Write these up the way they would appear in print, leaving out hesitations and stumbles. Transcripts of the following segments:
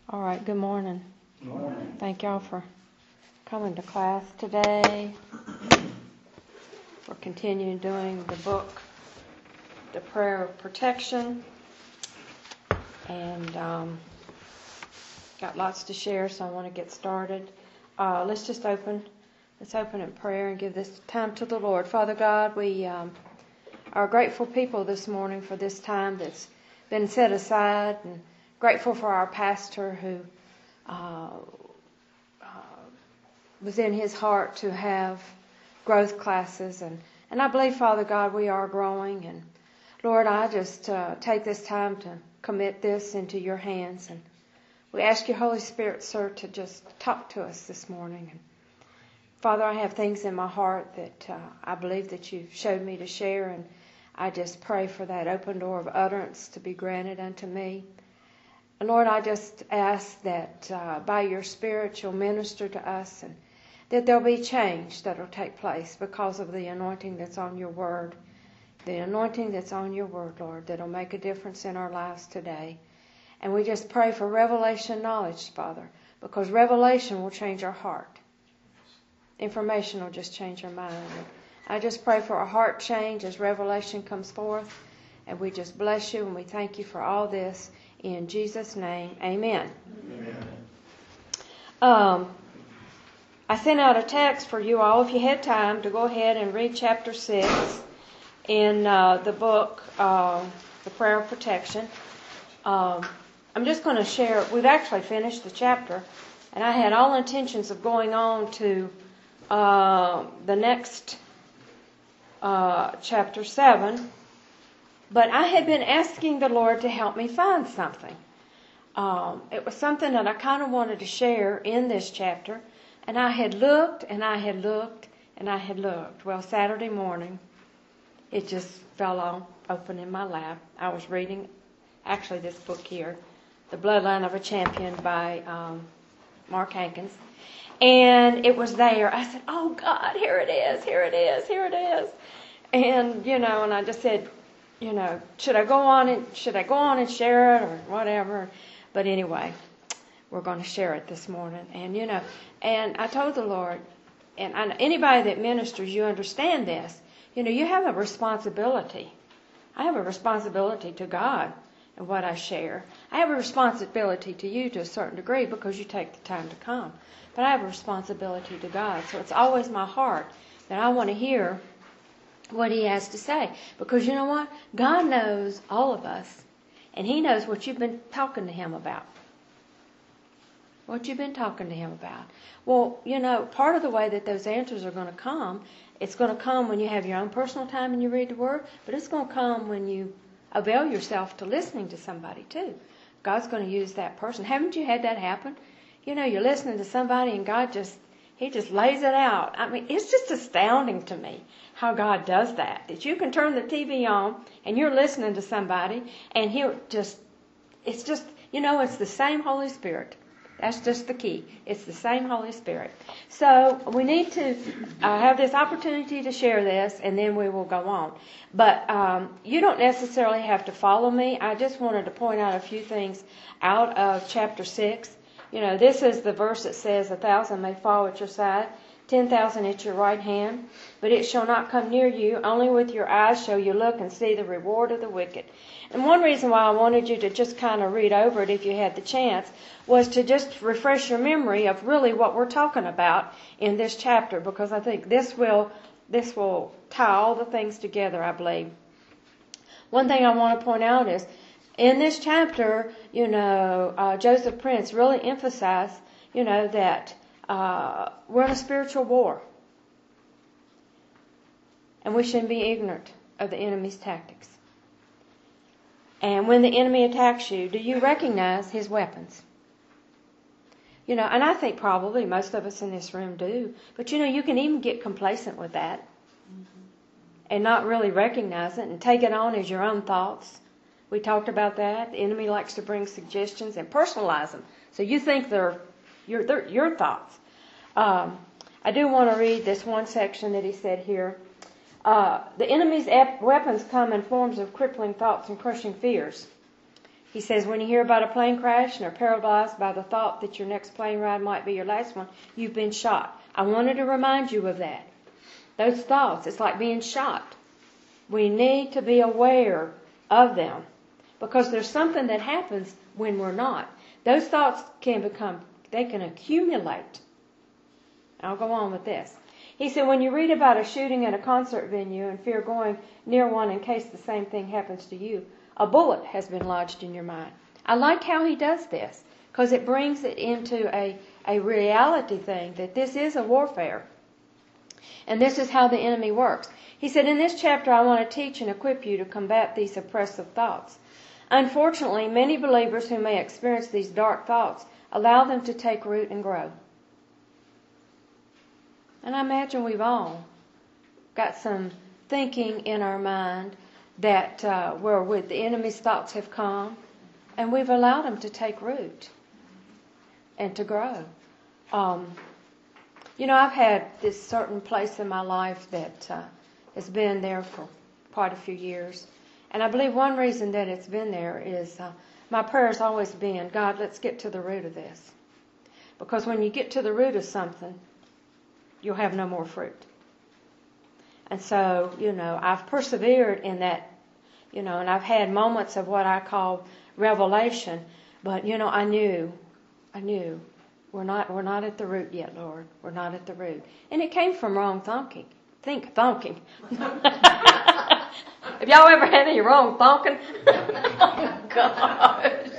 All right, good morning. Good morning. Thank y'all for coming to class today. We're continuing doing the book, The Prayer of Protection, and got lots to share, so I want to get started. Let's open in prayer and give this time to the Lord. Father God, we are grateful people this morning for this time that's been set aside, and grateful for our pastor who was in his heart to have growth classes. And I believe, Father God, we are growing. And Lord, I just take this time to commit this into your hands. And we ask you, Holy Spirit, sir, to just talk to us this morning. And Father, I have things in my heart that I believe that you've showed me to share. And I just pray for that open door of utterance to be granted unto me. And Lord, I just ask that by your Spirit you'll minister to us and that there'll be change that'll take place because of the anointing that's on your word. The anointing that's on your word, Lord, that'll make a difference in our lives today. And we just pray for revelation knowledge, Father, because revelation will change our heart. Information will just change our mind. And I just pray for a heart change as revelation comes forth. And we just bless you and we thank you for all this. In Jesus' name, amen. Amen. I sent out a text for you all, if you had time, to go ahead and read chapter 6 in the book, The Prayer of Protection. I'm just going to share, we've actually finished the chapter, and I had all intentions of going on to the next chapter 7. But I had been asking the Lord to help me find something. It was something that I kind of wanted to share in this chapter. And I had looked, and I had looked, and I had looked. Well, Saturday morning, it just fell open in my lap. I was reading, actually, this book here, The Bloodline of a Champion by Mark Hankins. And it was there. I said, oh, God, here it is, here it is, here it is. And, and I just said, should I go on and share it or whatever? But anyway, we're going to share it this morning. And, and I told the Lord, and anybody that ministers, you understand this. You have a responsibility. I have a responsibility to God in what I share. I have a responsibility to you to a certain degree because you take the time to come. But I have a responsibility to God. So it's always my heart that I want to hear what he has to say. Because you know what? God knows all of us. And he knows what you've been talking to him about. What you've been talking to him about. Well, part of the way that those answers are going to come, it's going to come when you have your own personal time and you read the Word, but it's going to come when you avail yourself to listening to somebody too. God's going to use that person. Haven't you had that happen? You're listening to somebody and He just lays it out. I mean, it's just astounding to me how God does that. That you can turn the TV on and you're listening to somebody and it's the same Holy Spirit. That's just the key. It's the same Holy Spirit. So we need to have this opportunity to share this and then we will go on. But you don't necessarily have to follow me. I just wanted to point out a few things out of chapter 6. This is the verse that says, 1,000 may fall at your side, 10,000 at your right hand, but it shall not come near you. Only with your eyes shall you look and see the reward of the wicked. And one reason why I wanted you to just kind of read over it if you had the chance was to just refresh your memory of really what we're talking about in this chapter, because I think this will tie all the things together, I believe. One thing I want to point out is, in this chapter, Joseph Prince really emphasized, that we're in a spiritual war. And we shouldn't be ignorant of the enemy's tactics. And when the enemy attacks you, do you recognize his weapons? And I think probably most of us in this room do. But, you can even get complacent with that. And not really recognize it and take it on as your own thoughts. We talked about that. The enemy likes to bring suggestions and personalize them. So you think they're your thoughts. I do want to read this one section that he said here. The enemy's weapons come in forms of crippling thoughts and crushing fears. He says, when you hear about a plane crash and are paralyzed by the thought that your next plane ride might be your last one, you've been shot. I wanted to remind you of that. Those thoughts, it's like being shot. We need to be aware of them because there's something that happens when we're not. Those thoughts can accumulate. I'll go on with this. He said, when you read about a shooting at a concert venue and fear going near one in case the same thing happens to you, a bullet has been lodged in your mind. I like how he does this because it brings it into a reality thing that this is a warfare. And this is how the enemy works. He said, in this chapter, I want to teach and equip you to combat these oppressive thoughts. Unfortunately, many believers who may experience these dark thoughts allow them to take root and grow. And I imagine we've all got some thinking in our mind that where the enemy's thoughts have come, and we've allowed them to take root and to grow. I've had this certain place in my life that has been there for quite a few years. And I believe one reason that it's been there is my prayer's always been, God, let's get to the root of this. Because when you get to the root of something, you'll have no more fruit. And so, I've persevered in that, and I've had moments of what I call revelation. But, I knew, we're not at the root yet, Lord. We're not at the root. And it came from wrong thinking. Thinking. Have y'all ever had any wrong thinking? Oh, God.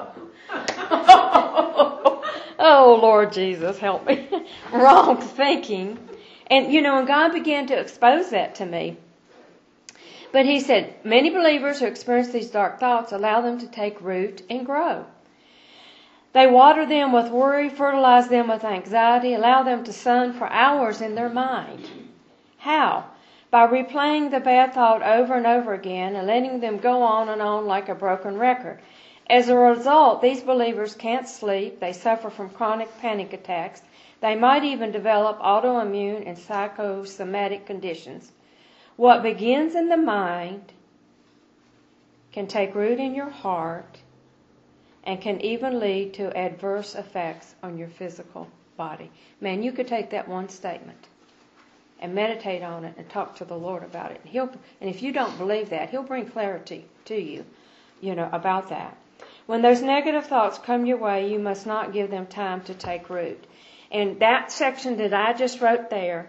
Oh, Lord Jesus, help me. Wrong thinking. And, and God began to expose that to me. But he said, many believers who experience these dark thoughts allow them to take root and grow. They water them with worry, fertilize them with anxiety, allow them to sun for hours in their mind. How? By replaying the bad thought over and over again and letting them go on and on like a broken record. As a result, these believers can't sleep. They suffer from chronic panic attacks. They might even develop autoimmune and psychosomatic conditions. What begins in the mind can take root in your heart and can even lead to adverse effects on your physical body. Man, you could take that one statement and meditate on it and talk to the Lord about it. And if you don't believe that, He'll bring clarity to you, about that. When those negative thoughts come your way, you must not give them time to take root. And that section that I just wrote there,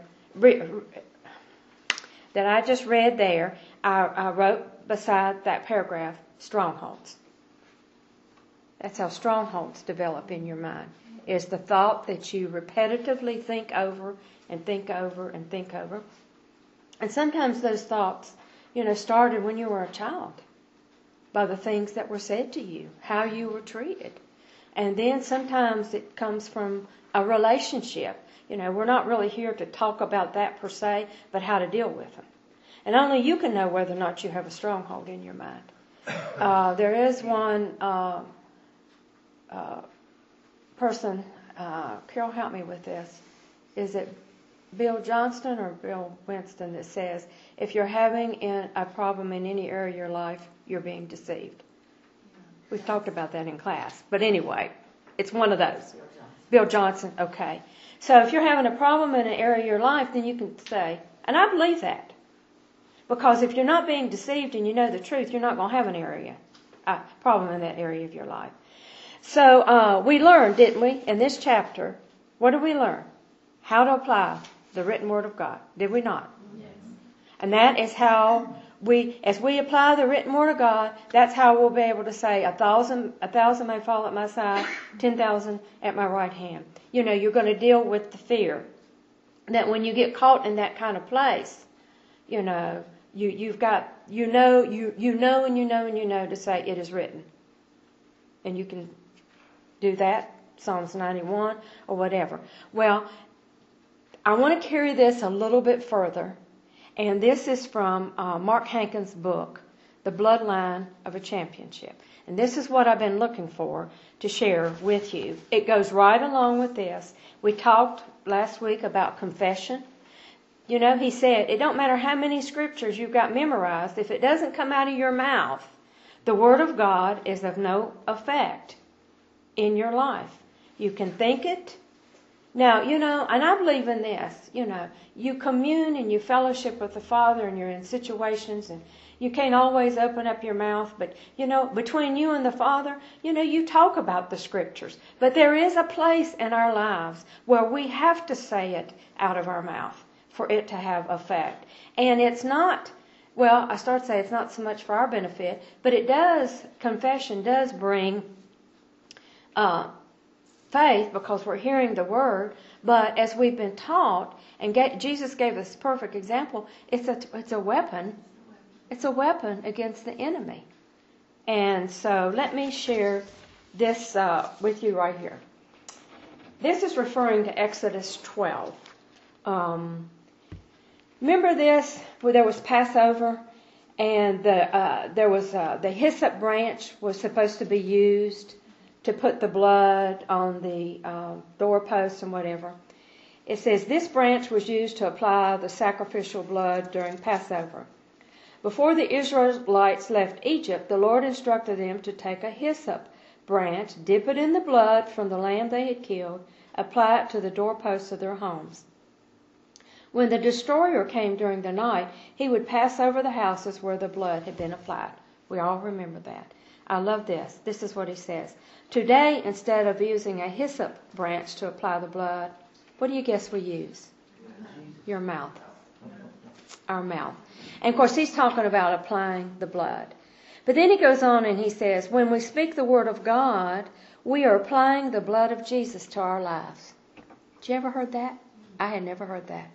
I wrote beside that paragraph, strongholds. That's how strongholds develop in your mind, is the thought that you repetitively think over and think over and think over. And sometimes those thoughts, started when you were a child by the things that were said to you, how you were treated. And then sometimes it comes from a relationship. We're not really here to talk about that per se, but how to deal with them. And only you can know whether or not you have a stronghold in your mind. There is one person, Carol, help me with this. Is it Bill Johnston or Bill Winston that says, if you're having a problem in any area of your life, you're being deceived? We've talked about that in class. But anyway, it's one of those. Bill Johnson, okay. So if you're having a problem in an area of your life, then you can say, and I believe that. Because if you're not being deceived and you know the truth, you're not going to have a problem in that area of your life. So we learned, didn't we, in this chapter, what did we learn? How to apply the written word of God. Did we not? Yes. And that is how as we apply the written word of God, that's how we'll be able to say 1,000 may fall at my side, 10,000 at my right hand. You're going to deal with the fear that when you get caught in that kind of place, you've got, you know to say it is written. And you can do that, Psalms 91 or whatever. Well, I want to carry this a little bit further. And this is from Mark Hankins' book, The Bloodline of a Championship. And this is what I've been looking for to share with you. It goes right along with this. We talked last week about confession. He said, it don't matter how many scriptures you've got memorized. If it doesn't come out of your mouth, The Word of God is of no effect in your life. You can think it. Now, and I believe in this, you commune and you fellowship with the Father and you're in situations and you can't always open up your mouth, but, between you and the Father, you talk about the Scriptures. But there is a place in our lives where we have to say it out of our mouth for it to have effect. And it's not, I start to say it's not so much for our benefit, but confession does bring faith because we're hearing the Word. But as we've been taught, and Jesus gave us a perfect example, it's a weapon. It's a weapon against the enemy. And so let me share this with you right here. This is referring to Exodus 12. Remember this, where there was Passover, and there was the hyssop branch was supposed to be used to put the blood on the doorposts and whatever. It says, this branch was used to apply the sacrificial blood during Passover. Before the Israelites left Egypt, the Lord instructed them to take a hyssop branch, dip it in the blood from the lamb they had killed, apply it to the doorposts of their homes. When the destroyer came during the night, he would pass over the houses where the blood had been applied. We all remember that. I love this. This is what he says. Today, instead of using a hyssop branch to apply the blood, what do you guess we use? Your mouth. Our mouth. And of course, he's talking about applying the blood. But then he goes on and he says, when we speak the Word of God, we are applying the blood of Jesus to our lives. Did you ever heard that? I had never heard that.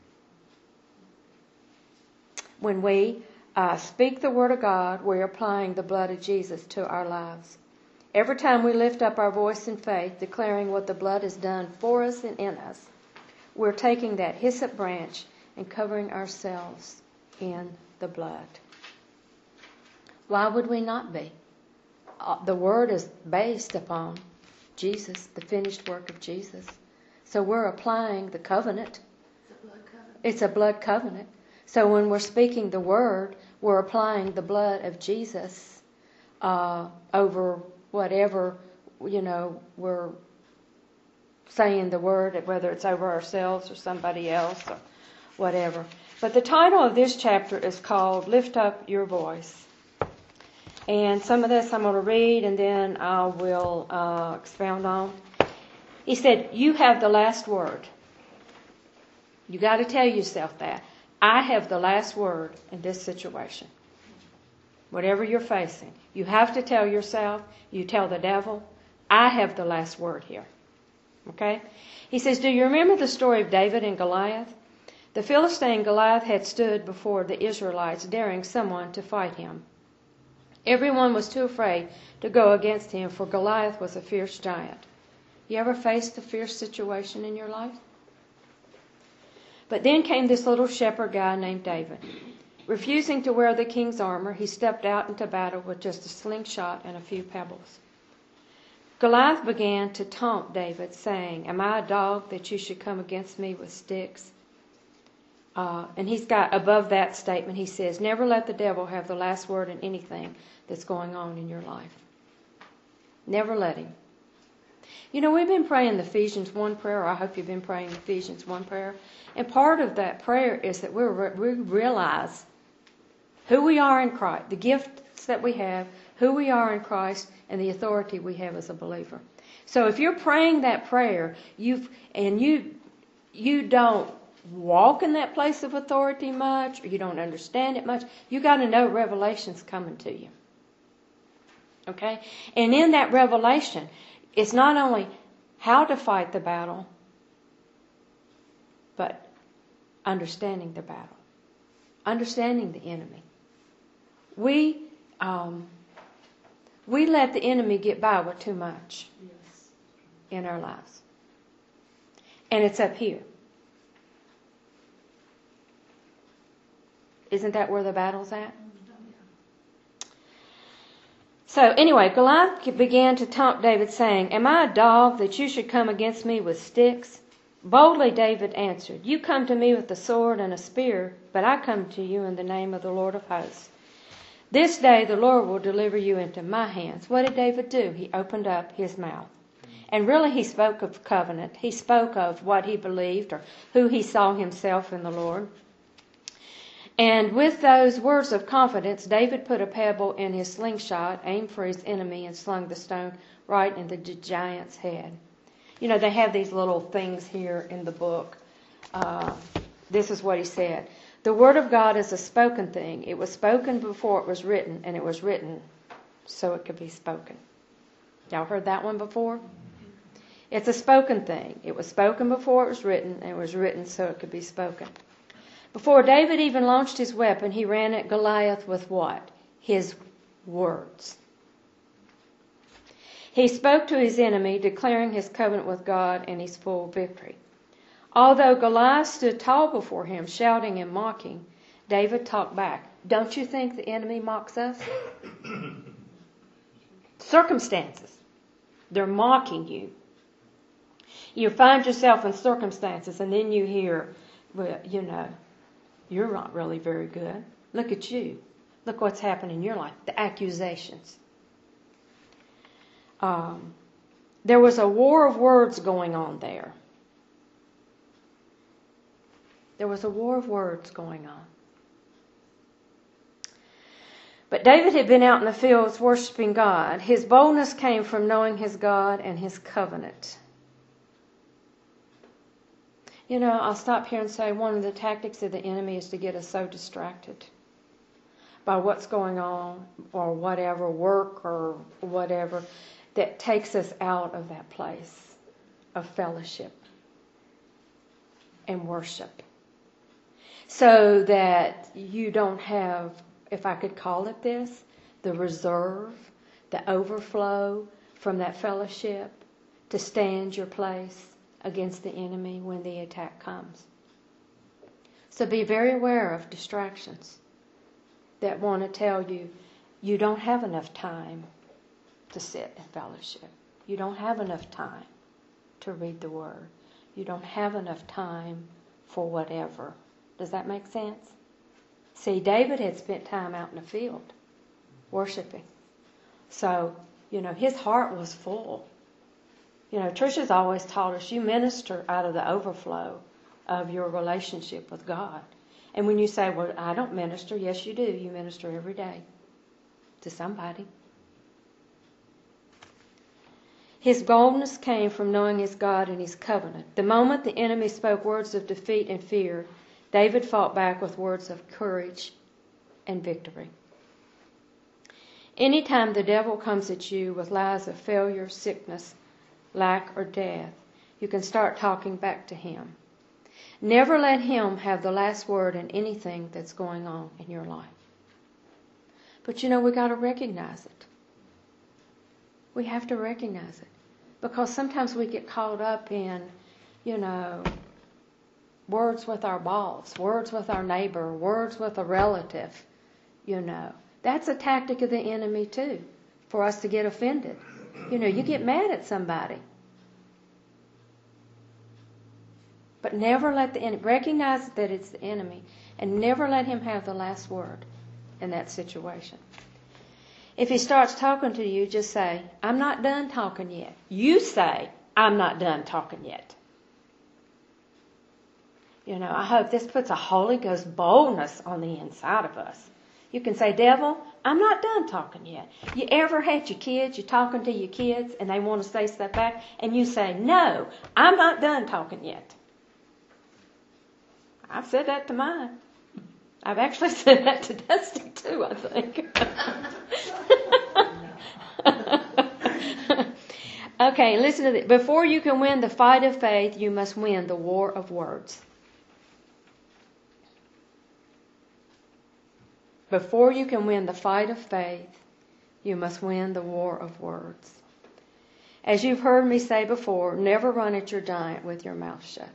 When we speak the Word of God, we're applying the blood of Jesus to our lives. Every time we lift up our voice in faith, declaring what the blood has done for us and in us, we're taking that hyssop branch and covering ourselves in the blood. Why would we not be? The Word is based upon Jesus, the finished work of Jesus. So we're applying the covenant. It's a blood covenant. So when we're speaking the Word, we're applying the blood of Jesus over whatever, we're saying the Word, whether it's over ourselves or somebody else or whatever. But the title of this chapter is called Lift Up Your Voice. And some of this I'm going to read and then I will expound on. He said, you have the last word. You got to tell yourself that. I have the last word in this situation. Whatever you're facing, you have to tell yourself, you tell the devil, I have the last word here. Okay? He says, do you remember the story of David and Goliath? The Philistine Goliath had stood before the Israelites, daring someone to fight him. Everyone was too afraid to go against him, for Goliath was a fierce giant. You ever faced a fierce situation in your life? But then came this little shepherd guy named David. Refusing to wear the king's armor, he stepped out into battle with just a slingshot and a few pebbles. Goliath began to taunt David, saying, am I a dog that you should come against me with sticks? And he's got above that statement, he says, never let the devil have the last word in anything that's going on in your life. Never let him. We've been praying the Ephesians 1 prayer, or I hope you've been praying the Ephesians 1 prayer. And part of that prayer is that we realize who we are in Christ, the gifts that we have, who we are in Christ, and the authority we have as a believer. So if you're praying that prayer, you don't walk in that place of authority much, or you don't understand it much, you got to know revelation's coming to you. Okay? And in that revelation, it's not only how to fight the battle, but understanding the battle, understanding the enemy. We let the enemy get by with too much in our lives. And it's up here. Isn't that where the battle's at? So anyway, Goliath began to taunt David, saying, am I a dog that you should come against me with sticks? Boldly David answered, you come to me with a sword and a spear, but I come to you in the name of the Lord of hosts, This day the Lord will deliver you into my hands. What did David do? He opened up his mouth. And really he spoke of covenant. He spoke of what he believed or who he saw himself in the Lord. And with those words of confidence, David put a pebble in his slingshot, aimed for his enemy, and slung the stone right into the giant's head. You know, they have these little things here in the book. This is what he said. The word of God is a spoken thing. It was spoken before it was written, and it was written so it could be spoken. Y'all heard that one before? It's a spoken thing. It was spoken before it was written, and it was written so it could be spoken. Before David even launched his weapon, he ran at Goliath with what? His words. He spoke to his enemy, declaring his covenant with God and his full victory. Although Goliath stood tall before him, shouting and mocking, David talked back. Don't you think the enemy mocks us? Circumstances. They're mocking you. You find yourself in circumstances and then you hear, well, you know, you're not really very good. Look at you. Look what's happened in your life. The accusations. There was a war of words going on there. There was a war of words going on. But David had been out in the fields worshiping God. His boldness came from knowing his God and his covenant. You know, I'll stop here and say one of the tactics of the enemy is to get us so distracted by what's going on or whatever, work or whatever, that takes us out of that place of fellowship and worship. So that you don't have, if I could call it this, the reserve, the overflow from that fellowship to stand your place against the enemy when the attack comes. So be very aware of distractions that want to tell you you don't have enough time to sit in fellowship. You don't have enough time to read the Word. You don't have enough time for whatever. Does that make sense? See, David had spent time out in the field worshiping. So, you know, his heart was full. You know, Trisha's always taught us you minister out of the overflow of your relationship with God. And when you say, well, I don't minister, yes, you do. You minister every day to somebody. His boldness came from knowing his God and his covenant. The moment the enemy spoke words of defeat and fear, David fought back with words of courage and victory. Anytime the devil comes at you with lies of failure, sickness, lack, or death, you can start talking back to him. Never let him have the last word in anything that's going on in your life. But you know, we got to recognize it. We have to recognize it. Because sometimes we get caught up in, you know, words with our boss, words with our neighbor, words with a relative, you know. That's a tactic of the enemy too, for us to get offended. You know, you get mad at somebody. But never let the enemy, recognize that it's the enemy, and never let him have the last word in that situation. If he starts talking to you, just say, I'm not done talking yet. You say, I'm not done talking yet. You know, I hope this puts a Holy Ghost boldness on the inside of us. You can say, devil, I'm not done talking yet. You ever had your kids, you're talking to your kids, and they want to say stuff back, and you say, no, I'm not done talking yet. I've said that to mine. I've actually said that to Dusty too, I think. Okay, listen to this. Before you can win the fight of faith, you must win the war of words. Before you can win the fight of faith, you must win the war of words. As you've heard me say before, never run at your giant with your mouth shut.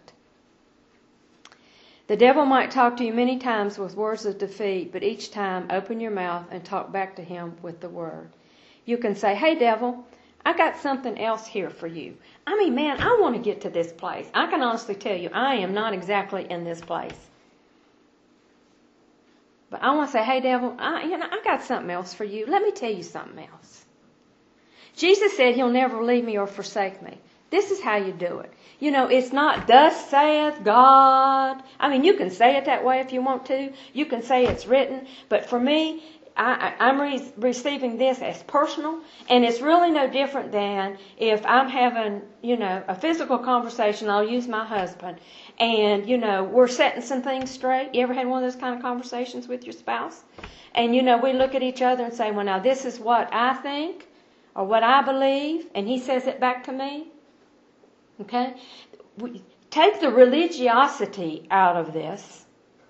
The devil might talk to you many times with words of defeat, but each time open your mouth and talk back to him with the word. You can say, hey devil, I got something else here for you. I mean, man, I want to get to this place. I can honestly tell you, I am not exactly in this place. But I want to say, hey, devil, I got something else for you. Let me tell you something else. Jesus said he'll never leave me or forsake me. This is how you do it. It's not, thus saith God. I mean, you can say it that way if you want to. You can say it's written. But for me, I'm receiving this as personal. And it's really no different than if I'm having, a physical conversation. I'll use my husband. And, we're setting some things straight. You ever had one of those kind of conversations with your spouse? And, we look at each other and say, well, now this is what I think or what I believe. And he says it back to me. Okay? Take the religiosity out of this.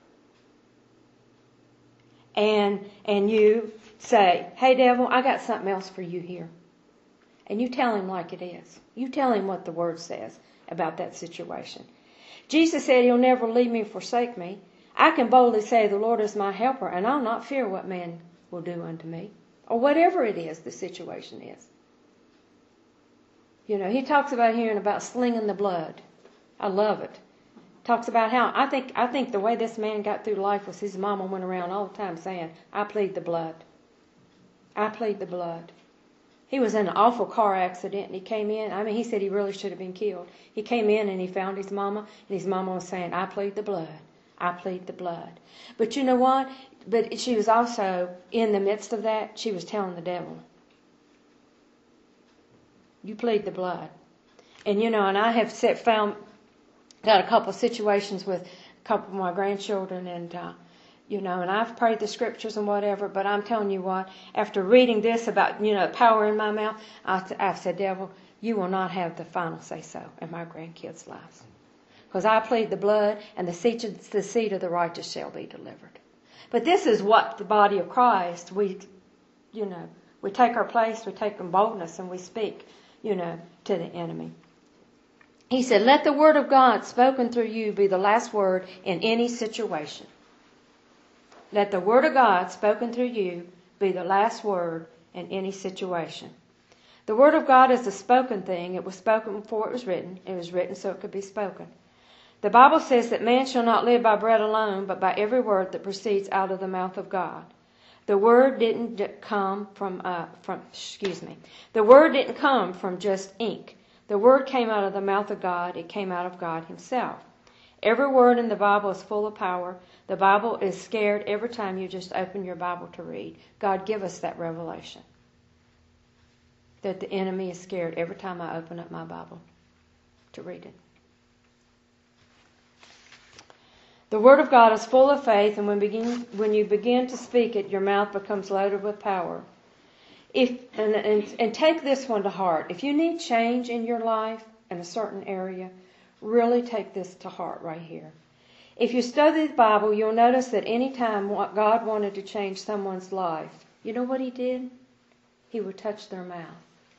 And you say, hey, devil, I got something else for you here. And you tell him like it is. You tell him what the Word says about that situation. Jesus said he'll never leave me or forsake me. I can boldly say the Lord is my helper, and I'll not fear what man will do unto me. Or whatever it is the situation is. He talks about hearing about slinging the blood. I love it. Talks about how, I think the way this man got through life was his mama went around all the time saying, I plead the blood. I plead the blood. He was in an awful car accident and he came in. I mean, he said he really should have been killed. He came in and he found his mama, and his mama was saying, I plead the blood. I plead the blood. But you know what? But she was also, in the midst of that, she was telling the devil, you plead the blood. And and I have got a couple of situations with a couple of my grandchildren and, and I've prayed the scriptures and whatever, but I'm telling you what, after reading this about, power in my mouth, I've said, devil, you will not have the final say-so in my grandkids' lives. Because I plead the blood, and the seed of the righteous shall be delivered. But this is what the body of Christ, we take our place, we take in boldness, and we speak, to the enemy. He said, let the word of God spoken through you be the last word in any situation. Let the word of God spoken through you be the last word in any situation. The word of God is a spoken thing. It was spoken before it was written. It was written so it could be spoken. The Bible says that man shall not live by bread alone, but by every word that proceeds out of the mouth of God. The word didn't come The word didn't come from just ink. The word came out of the mouth of God. It came out of God himself. Every word in the Bible is full of power. The Bible is scared every time you just open your Bible to read. God, give us that revelation. That the enemy is scared every time I open up my Bible to read it. The Word of God is full of faith, and when you begin to speak it, your mouth becomes loaded with power. And take this one to heart. If you need change in your life in a certain area, really take this to heart right here. If you study the Bible, you'll notice that any time God wanted to change someone's life, you know what he did? He would touch their mouth.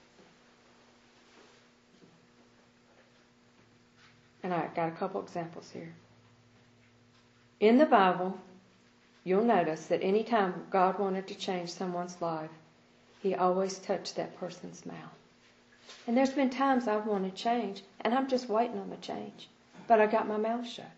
And I've got a couple examples here. In the Bible, you'll notice that any time God wanted to change someone's life, he always touched that person's mouth. And there's been times I've wanted change, and I'm just waiting on the change. But I got my mouth shut.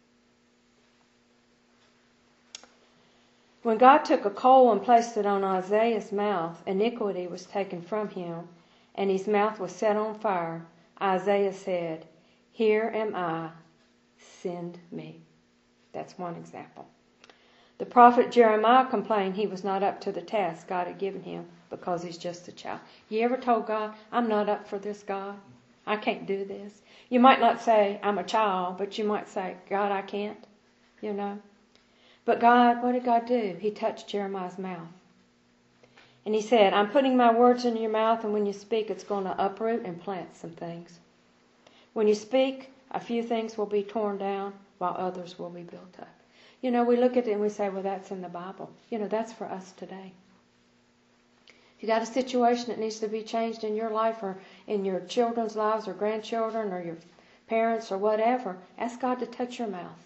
When God took a coal and placed it on Isaiah's mouth, iniquity was taken from him, and his mouth was set on fire. Isaiah said, here am I, send me. That's one example. The prophet Jeremiah complained he was not up to the task God had given him because he's just a child. You ever told God, I'm not up for this, God? I can't do this. You might not say, I'm a child, but you might say, God, I can't, But God, what did God do? He touched Jeremiah's mouth. And he said, I'm putting my words in your mouth, and when you speak, it's going to uproot and plant some things. When you speak, a few things will be torn down, while others will be built up. We look at it and we say, well, that's in the Bible. That's for us today. If you got a situation that needs to be changed in your life or in your children's lives or grandchildren or your parents or whatever, ask God to touch your mouth.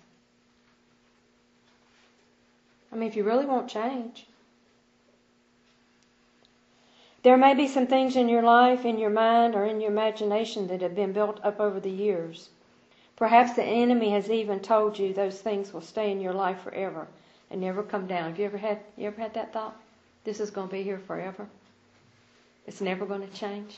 I mean, if you really want change. There may be some things in your life, in your mind, or in your imagination that have been built up over the years. Perhaps the enemy has even told you those things will stay in your life forever. and never come down. You ever had that thought? This is going to be here forever. It's never going to change.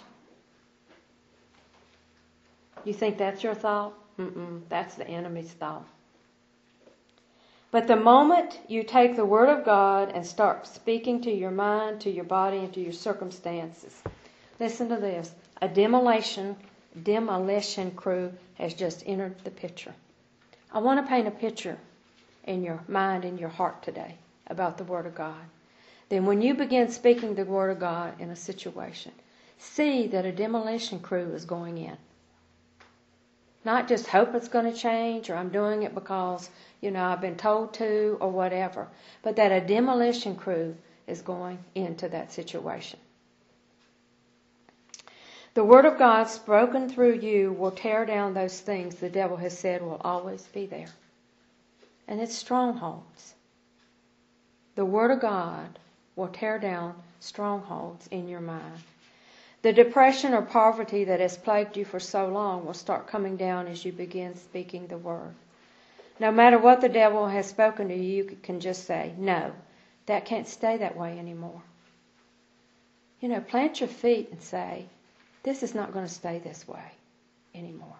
You think that's your thought? That's the enemy's thought. But the moment you take the Word of God and start speaking to your mind, to your body, and to your circumstances, listen to this. A demolition crew has just entered the picture. I want to paint a picture in your mind and your heart today about the Word of God. Then when you begin speaking the Word of God in a situation, see that a demolition crew is going in. Not just hope it's going to change, or I'm doing it because, I've been told to, or whatever. But that a demolition crew is going into that situation. The Word of God spoken through you will tear down those things the devil has said will always be there. And it's strongholds. The Word of God will tear down strongholds in your mind. The depression or poverty that has plagued you for so long will start coming down as you begin speaking the Word. No matter what the devil has spoken to you, you can just say, no, that can't stay that way anymore. Plant your feet and say, this is not going to stay this way anymore.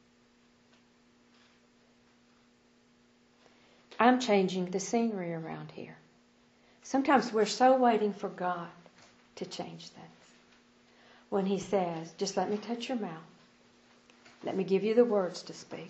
I'm changing the scenery around here. Sometimes we're so waiting for God to change things. When He says, just let me touch your mouth. Let me give you the words to speak.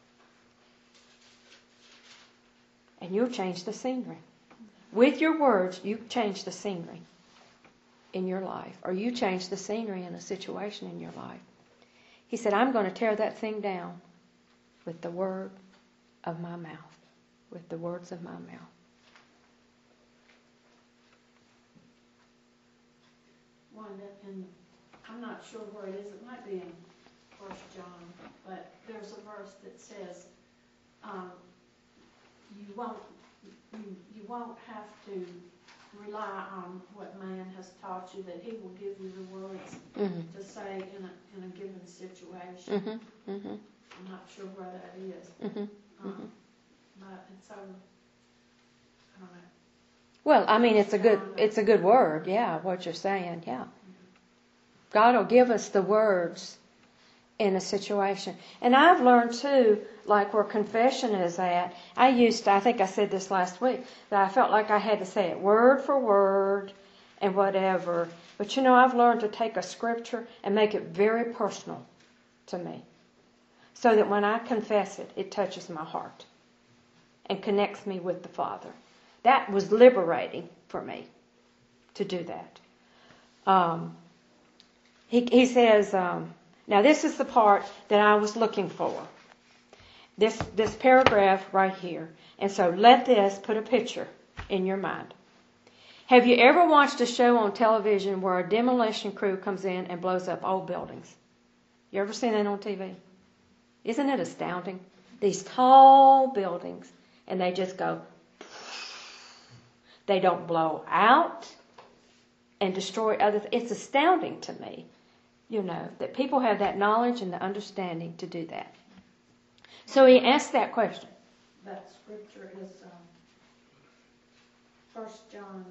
And you'll change the scenery. With your words, you change the scenery in your life. Or you change the scenery in a situation in your life. He said, I'm going to tear that thing down with the word of my mouth. With the words of my mouth. Wanda, and I'm not sure where it is. It might be in 1 John, but there's a verse that says, you won't have to rely on what man has taught you, that He will give you the words to say in a given situation. I'm not sure where that is. But it's over. I don't know. Well, it's a good word, yeah, what you're saying, yeah. God will give us the words in a situation. And I've learned too, like where confession is at, I think I said this last week, that I felt like I had to say it word for word and whatever. But I've learned to take a scripture and make it very personal to me. So that when I confess it, it touches my heart and connects me with the Father. That was liberating for me to do that. He says, now this is the part that I was looking for. This paragraph right here. And so let this put a picture in your mind. Have you ever watched a show on television where a demolition crew comes in and blows up old buildings? You ever seen that on TV? Isn't it astounding? These tall buildings, and they just go. They don't blow out and destroy others. It's astounding to me, that people have that knowledge and the understanding to do that. So he asked that question. That scripture is 1 John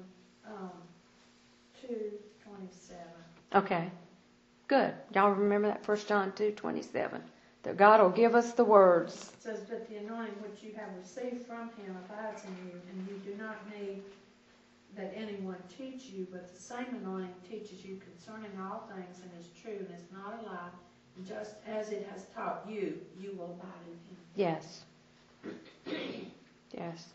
2:27. Okay, good. Y'all remember that 1 John 2:27. That God will give us the words. It says, but the anointing which you have received from Him abides in you, and you do not need that anyone teach you, but the same anointing teaches you concerning all things, and is true, and is not a lie. And just as it has taught you, you will abide in Him. Yes. Yes.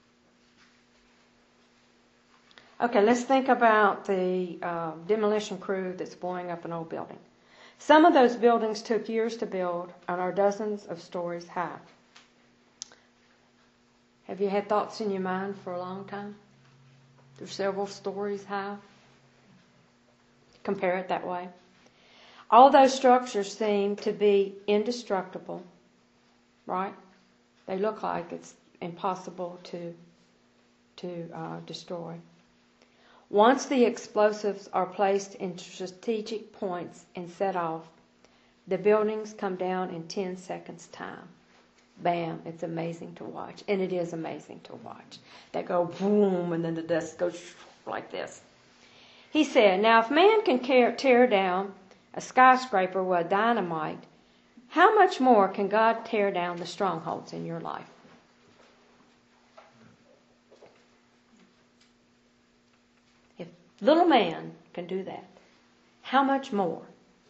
Okay, let's think about the demolition crew that's blowing up an old building. Some of those buildings took years to build and are dozens of stories high. Have you had thoughts in your mind for a long time? They're several stories high. Compare it that way. All those structures seem to be indestructible, right? They look like it's impossible to destroy. Once the explosives are placed in strategic points and set off, the buildings come down in 10 seconds time. bam, it's amazing to watch. And it is amazing to watch. They go boom, and then the dust goes like this. He said, now if man can tear down a skyscraper with dynamite, how much more can God tear down the strongholds in your life? If little man can do that, how much more?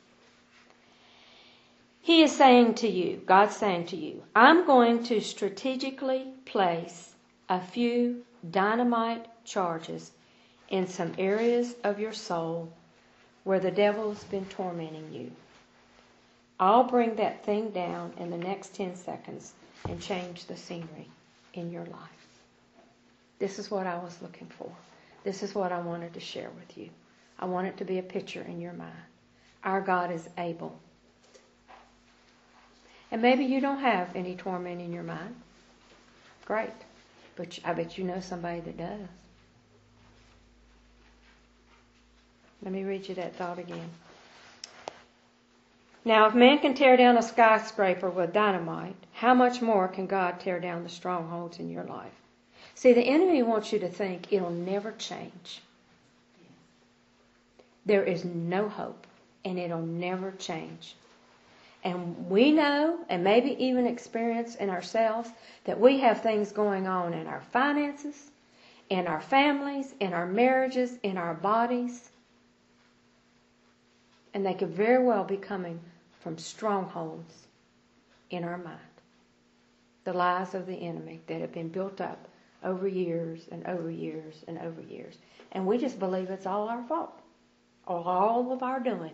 He is saying to you, God's saying to you, I'm going to strategically place a few dynamite charges in some areas of your soul where the devil's been tormenting you. I'll bring that thing down in the next 10 seconds and change the scenery in your life. This is what I was looking for. This is what I wanted to share with you. I want it to be a picture in your mind. Our God is able. And maybe you don't have any torment in your mind. Great. But I bet you know somebody that does. Let me read you that thought again. Now, if man can tear down a skyscraper with dynamite, how much more can God tear down the strongholds in your life? See, the enemy wants you to think it'll never change. There is no hope, and it'll never change. And we know, and maybe even experience in ourselves, that we have things going on in our finances, in our families, in our marriages, in our bodies. And they could very well be coming from strongholds in our mind. The lies of the enemy that have been built up over years and over years and over years. And we just believe it's all our fault, or all of our doing.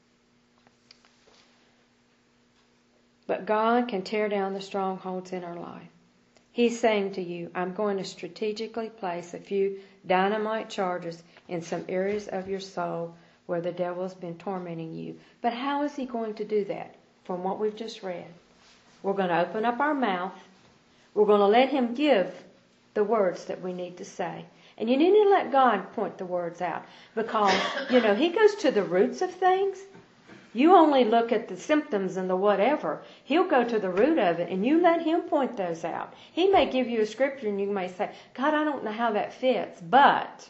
But God can tear down the strongholds in our life. He's saying to you, I'm going to strategically place a few dynamite charges in some areas of your soul where the devil's been tormenting you. But how is he going to do that? From what we've just read. We're going to open up our mouth. We're going to let him give the words that we need to say. And you need to let God point the words out. Because, he goes to the roots of things. You only look at the symptoms and the whatever. He'll go to the root of it, and you let him point those out. He may give you a scripture, and you may say, God, I don't know how that fits, but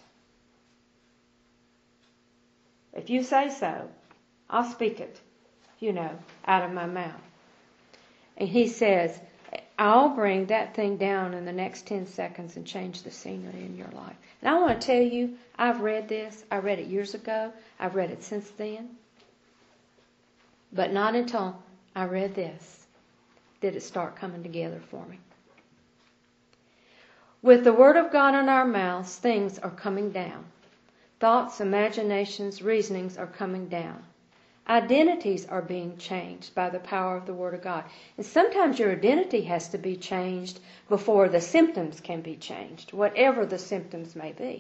if you say so, I'll speak it, out of my mouth. And he says, I'll bring that thing down in the next 10 seconds and change the scenery in your life. And I want to tell you, I've read this. I read it years ago. I've read it since then. But not until I read this did it start coming together for me. With the Word of God in our mouths, things are coming down. Thoughts, imaginations, reasonings are coming down. Identities are being changed by the power of the Word of God. And sometimes your identity has to be changed before the symptoms can be changed, whatever the symptoms may be.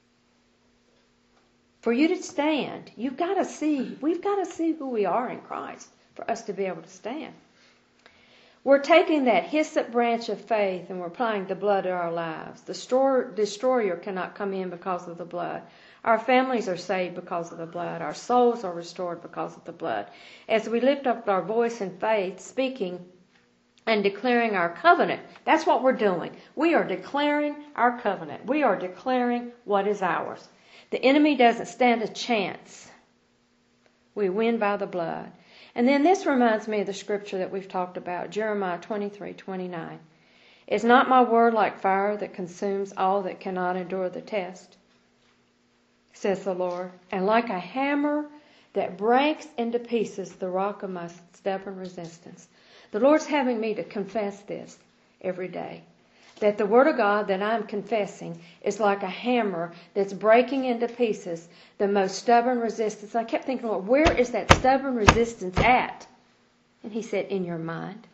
For you to stand, we've got to see who we are in Christ for us to be able to stand. We're taking that hyssop branch of faith and we're applying the blood to our lives. The destroyer cannot come in because of the blood. Our families are saved because of the blood. Our souls are restored because of the blood. As we lift up our voice in faith, speaking and declaring our covenant, that's what we're doing. We are declaring our covenant. We are declaring what is ours. The enemy doesn't stand a chance. We win by the blood. And then this reminds me of the scripture that we've talked about, Jeremiah 23:29. Is not my word like fire that consumes all that cannot endure the test? Says the Lord. And like a hammer that breaks into pieces the rock of my stubborn resistance. The Lord's having me to confess this every day. That the Word of God that I'm confessing is like a hammer that's breaking into pieces the most stubborn resistance. I kept thinking, Lord, where is that stubborn resistance at? And He said, in your mind.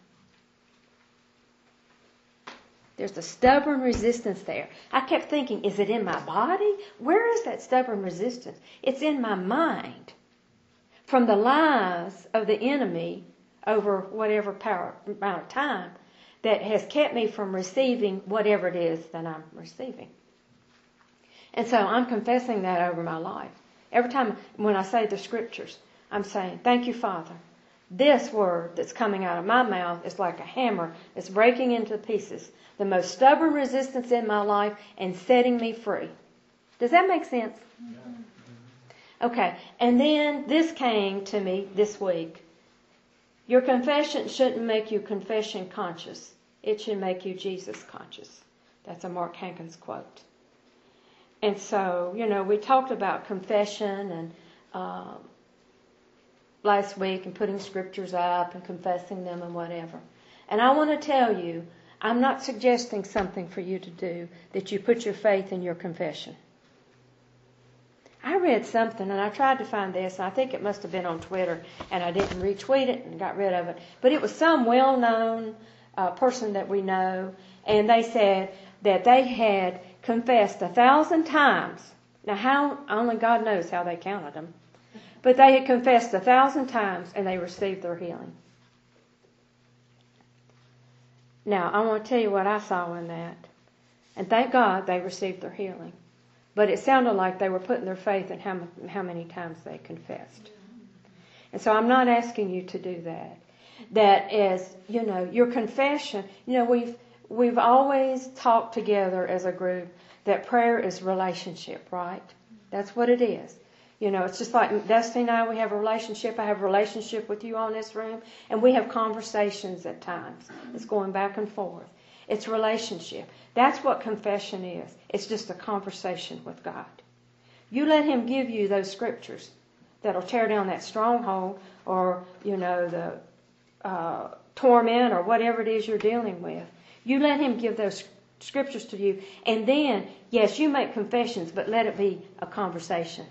There's a stubborn resistance there. I kept thinking, is it in my body? Where is that stubborn resistance? It's in my mind. From the lies of the enemy over whatever amount of time that has kept me from receiving whatever it is that I'm receiving. And so I'm confessing that over my life. Every time when I say the scriptures, I'm saying, thank you, Father, This word that's coming out of my mouth is like a hammer that's breaking into pieces the most stubborn resistance in my life and setting me free. Does that make sense? Okay, and then this came to me this week. Your confession shouldn't make you confession conscious. It should make you Jesus conscious. That's a Mark Hankins quote. And so, we talked about confession and last week and putting scriptures up and confessing them and whatever. And I want to tell you, I'm not suggesting something for you to do that you put your faith in your confession. I read something and I tried to find this, and I think it must have been on Twitter, and I didn't retweet it and got rid of it. But it was some well-known person that we know, and they said that they had confessed 1,000 times. Now, how only God knows how they counted them. But they had confessed 1,000 times and they received their healing. Now, I want to tell you what I saw in that. And thank God they received their healing. But it sounded like they were putting their faith in how many times they confessed. And so I'm not asking you to do that. That is, your confession, we've always talked together as a group that prayer is relationship, right? That's what it is. It's just like Dusty and I, we have a relationship. I have a relationship with you on this room. And we have conversations at times. It's going back and forth. It's relationship. That's what confession is. It's just a conversation with God. You let Him give you those scriptures that'll tear down that stronghold or, the torment or whatever it is you're dealing with. You let Him give those scriptures to you. And then, yes, you make confessions, but let it be a conversation.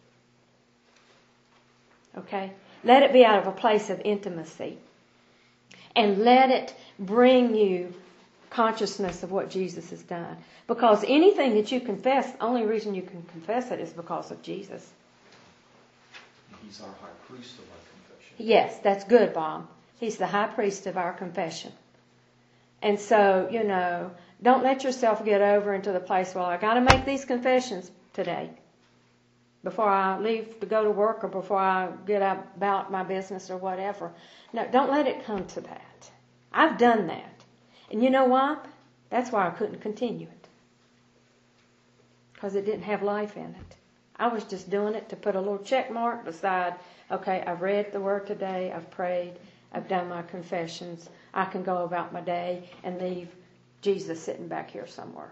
Okay? Let it be out of a place of intimacy. And let it bring you consciousness of what Jesus has done. Because anything that you confess, the only reason you can confess it is because of Jesus. He's our high priest of our confession. Yes, that's good, Bob. He's the high priest of our confession. And so, don't let yourself get over into the place, well, I got to make these confessions today before I leave to go to work or before I get about my business or whatever. No, don't let it come to that. I've done that. And you know why? That's why I couldn't continue it. Because it didn't have life in it. I was just doing it to put a little check mark beside, okay, I've read the Word today, I've prayed, I've done my confessions, I can go about my day and leave Jesus sitting back here somewhere,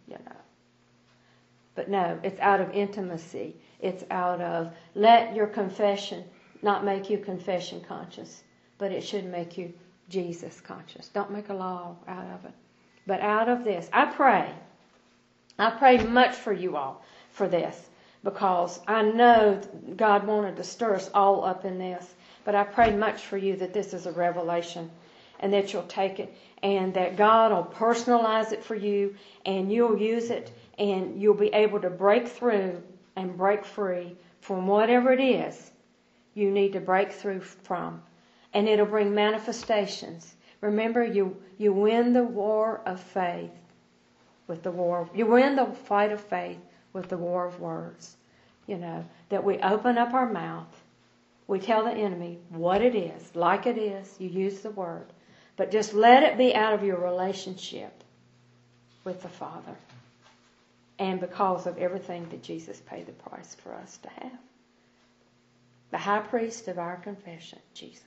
But no, it's out of intimacy. It's out of, let your confession not make you confession conscious, but it should make you Jesus conscious. Don't make a law out of it. But out of this, I pray much for you all for this, because I know God wanted to stir us all up in this. But I pray much for you that this is a revelation and that you'll take it and that God will personalize it for you and you'll use it and you'll be able to break through and break free from whatever it is you need to break through from. And it'll bring manifestations. Remember, you win the war of faith with the war. You win the fight of faith with the war of words. That we open up our mouth. We tell the enemy what it is, like it is. You use the word. But just let it be out of your relationship with the Father. And because of everything that Jesus paid the price for us to have. The high priest of our confession, Jesus.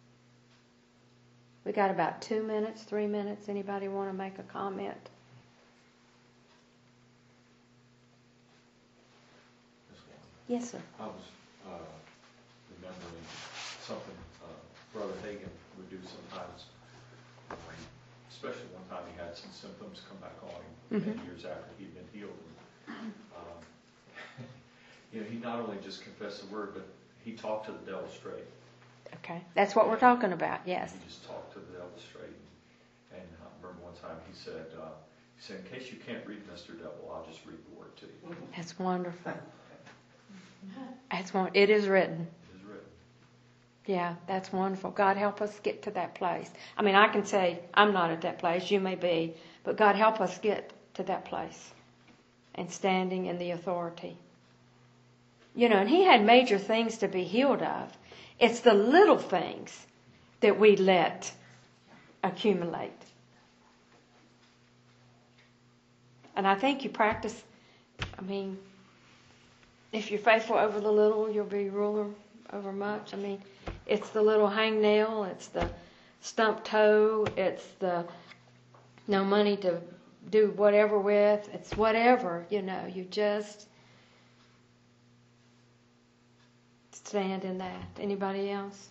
We got about 2 minutes, 3 minutes. Anybody want to make a comment? Yes, sir. I was remembering something Brother Hagin would do sometimes, especially one time he had some symptoms come back on him many years after he'd been healed. And, he not only just confessed the word, but he talked to the devil straight. Okay, that's what we're talking about, yes. He just talked to the devil straight. And I remember one time he said, in case you can't read Mr. Devil, I'll just read the word to you. That's wonderful. It is written. It is written. Yeah, that's wonderful. God help us get to that place. I mean, I can say I'm not at that place. You may be. But God help us get to that place and standing in the authority. And he had major things to be healed of. It's the little things that we let accumulate. And I think you practice, if you're faithful over the little, you'll be ruler over much. It's the little hangnail, it's the stump toe, it's the no money to do whatever with, it's whatever, you just stand in that. Anybody else?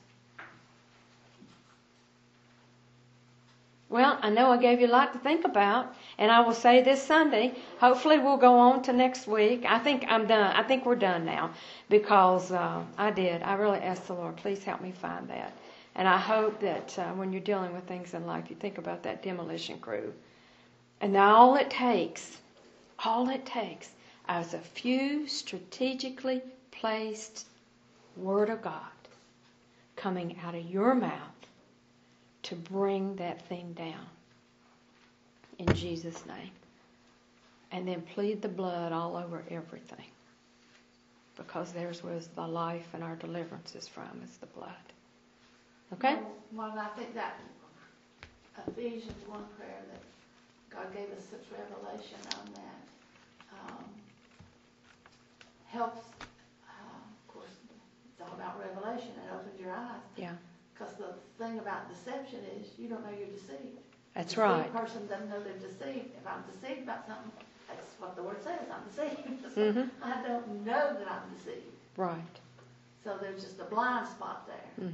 Well, I know I gave you a lot to think about, and I will say this Sunday, hopefully we'll go on to next week. I think I'm done. I think we're done now because I really asked the Lord, please help me find that. And I hope that when you're dealing with things in life, you think about that demolition crew. And all it takes is a few strategically placed Word of God coming out of your mouth to bring that thing down in Jesus' name. And then plead the blood all over everything. Because there's where the life and our deliverance is from, is the blood. Okay? Well, I think that Ephesians 1 prayer that God gave us such revelation on that helps. Of course, it's all about revelation. It opens your eyes. Yeah. Because the thing about deception is you don't know you're deceived. That's the right. deceived person doesn't know they're deceived. If I'm deceived about something, that's what the Word says. I'm deceived. So I don't know that I'm deceived. Right. So there's just a blind spot there.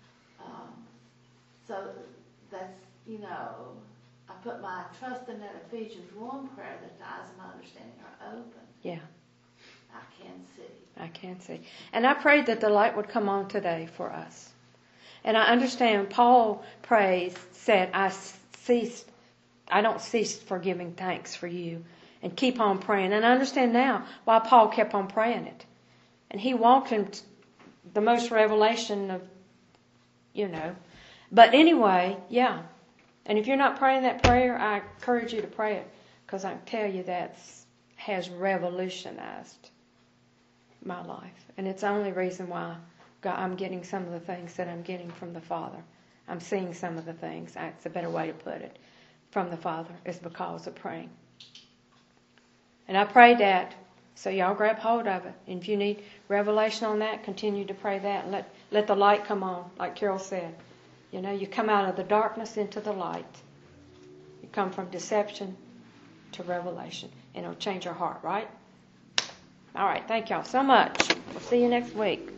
So that's, I put my trust in that Ephesians 1 prayer that the eyes of my understanding are open. Yeah. I can see. And I prayed that the light would come on today for us. And I understand Paul said, I don't cease for giving thanks for you and keep on praying. And I understand now why Paul kept on praying it. And he walked in the most revelation of, But anyway, yeah. And if you're not praying that prayer, I encourage you to pray it. Because I can tell you that has revolutionized my life. And it's the only reason why I'm getting some of the things that I'm getting from the Father. I'm seeing some of the things, that's a better way to put it, from the Father, is because of praying. And I prayed that, so y'all grab hold of it. And if you need revelation on that, continue to pray that. And let the light come on, like Carol said. You come out of the darkness into the light. You come from deception to revelation. And it'll change your heart, right? All right, thank y'all so much. We'll see you next week.